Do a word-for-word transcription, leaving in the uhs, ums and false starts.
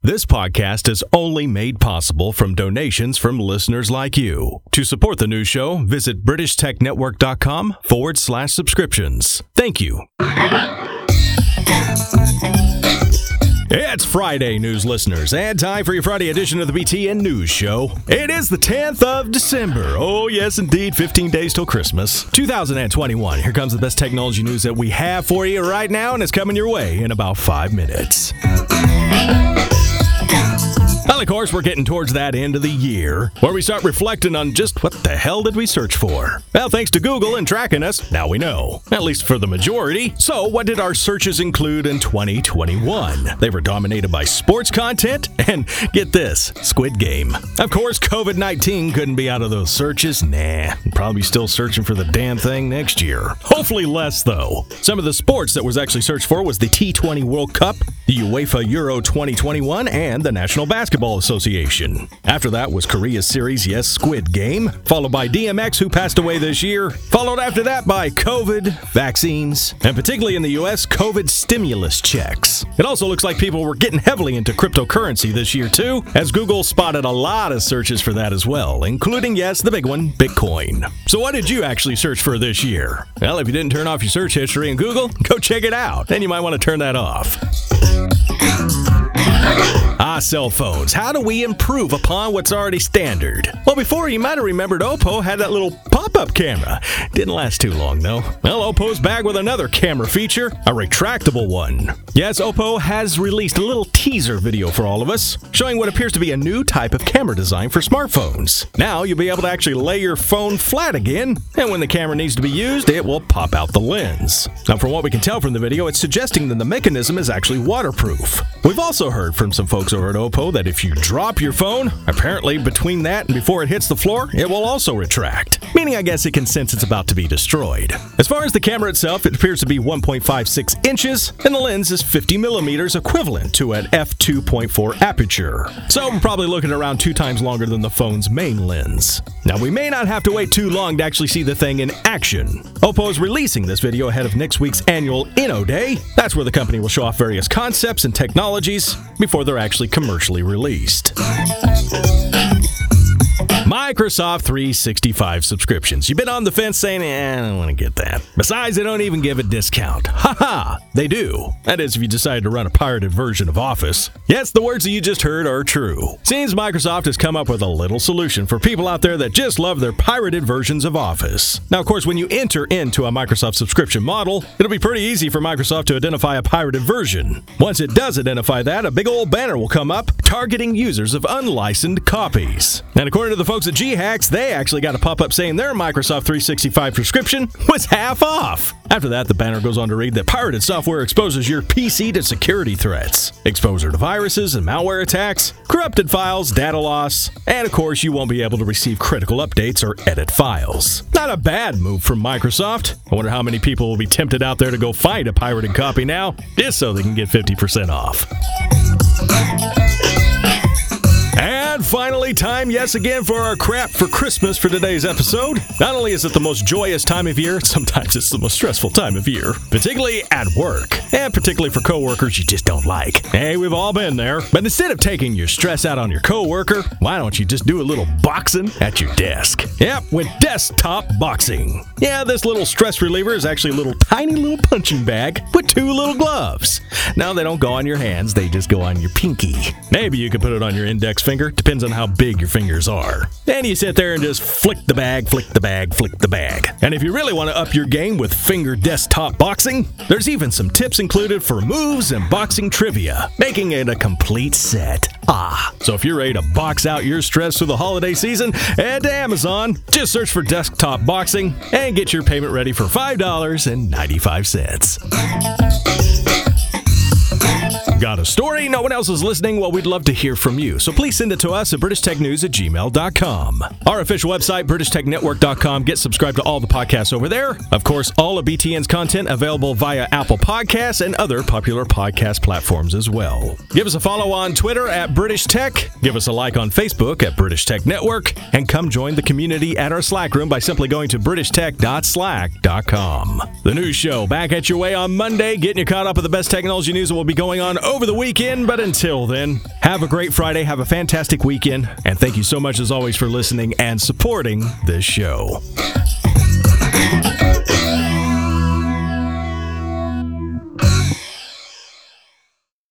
This podcast is only made possible from donations from listeners like you. To support the news show, visit BritishTechNetwork.com forward slash subscriptions. Thank you. It's Friday, news listeners, and time for your Friday edition of the B T N News Show. It is the tenth of December. Oh, yes, indeed, fifteen days till Christmas. two thousand twenty-one. Here comes the best technology news that we have for you right now, and it's coming your way in about five minutes. Well, of course, we're getting towards that end of the year, where we start reflecting on just what the hell did we search for? Well, thanks to Google and tracking us, now we know, at least for the majority. So, what did our searches include in twenty twenty-one? They were dominated by sports content, and get this, Squid Game. Of course, covid nineteen couldn't be out of those searches. Nah, probably still searching for the damn thing next year. Hopefully less, though. Some of the sports that was actually searched for was the T twenty World Cup, the UEFA Euro twenty twenty-one, and the National Basketball Association. After that was Korea's series, yes, Squid Game, followed by D M X, who passed away this year, followed after that by COVID, vaccines, and particularly in the U S, COVID stimulus checks. It also looks like people were getting heavily into cryptocurrency this year too, as Google spotted a lot of searches for that as well, including, yes, the big one, Bitcoin. So what did you actually search for this year? Well, if you didn't turn off your search history in Google, go check it out. Then you might want to turn that off. Ah, cell phones. How do we improve upon what's already standard? Well, before, you might have remembered Oppo had that little pop-up camera. Didn't last too long, though. Well, Oppo's back with another camera feature, a retractable one. Yes, Oppo has released a little teaser video for all of us, showing what appears to be a new type of camera design for smartphones. Now, you'll be able to actually lay your phone flat again, and when the camera needs to be used, it will pop out the lens. Now, from what we can tell from the video, it's suggesting that the mechanism is actually waterproof. We've also heard from some folks over at Oppo that if you drop your phone, apparently between that and before it hits the floor, it will also retract. Meaning, I guess it can sense it's about to be destroyed. As far as the camera itself, it appears to be one point five six inches, and the lens is fifty millimeters, equivalent to an f two point four aperture. So we're probably looking around two times longer than the phone's main lens. Now, we may not have to wait too long to actually see the thing in action. Oppo is releasing this video ahead of next week's annual Inno Day. That's where the company will show off various concepts and technologies before they're actually commercially released. Microsoft three sixty-five subscriptions. You've been on the fence saying, eh, I don't want to get that. Besides, they don't even give a discount. Haha, they do. That is, if you decide to run a pirated version of Office. Yes, the words that you just heard are true. Seems Microsoft has come up with a little solution for people out there that just love their pirated versions of Office. Now, of course, when you enter into a Microsoft subscription model, it'll be pretty easy for Microsoft to identify a pirated version. Once it does identify that, a big old banner will come up targeting users of unlicensed copies. And according to the folks at G-Hacks, they actually got a pop-up saying their Microsoft three sixty-five subscription was half off. After that, the banner goes on to read that pirated software exposes your P C to security threats, exposure to viruses and malware attacks, corrupted files, data loss, and of course, you won't be able to receive critical updates or edit files. Not a bad move from Microsoft. I wonder how many people will be tempted out there to go find a pirated copy now, just so they can get fifty percent off. And finally, time, yes again, for our crap for Christmas for today's episode. Not only is it the most joyous time of year, sometimes it's the most stressful time of year, particularly at work, and particularly for coworkers you just don't like. Hey, we've all been there. But instead of taking your stress out on your coworker, why don't you just do a little boxing at your desk? Yep, with desktop boxing. Yeah, this little stress reliever is actually a little tiny little punching bag with two little gloves. Now, they don't go on your hands, they just go on your pinky. Maybe you could put it on your index finger, depends on how big your fingers are. And you sit there and just flick the bag, flick the bag, flick the bag. And if you really want to up your game with finger desktop boxing, there's even some tips included for moves and boxing trivia, making it a complete set. Ah, so if you're ready to box out your stress through the holiday season, head to Amazon, just search for desktop boxing, and get your payment ready for five dollars and ninety-five cents. Got a story? No one else is listening? Well, we'd love to hear from you, so please send it to us at british tech news at gmail dot com. Our official website, british tech network dot com. Get subscribed to all the podcasts over there. Of course, all of B T N's content available via Apple Podcasts and other popular podcast platforms as well. Give us a follow on Twitter at British Tech. Give us a like on Facebook at British Tech Network. And come join the community at our Slack room by simply going to british tech dot slack dot com. The news show back at your way on Monday, getting you caught up with the best technology news that will be going on over the weekend, but until then, have a great Friday, have a fantastic weekend, and thank you so much as always for listening and supporting this show.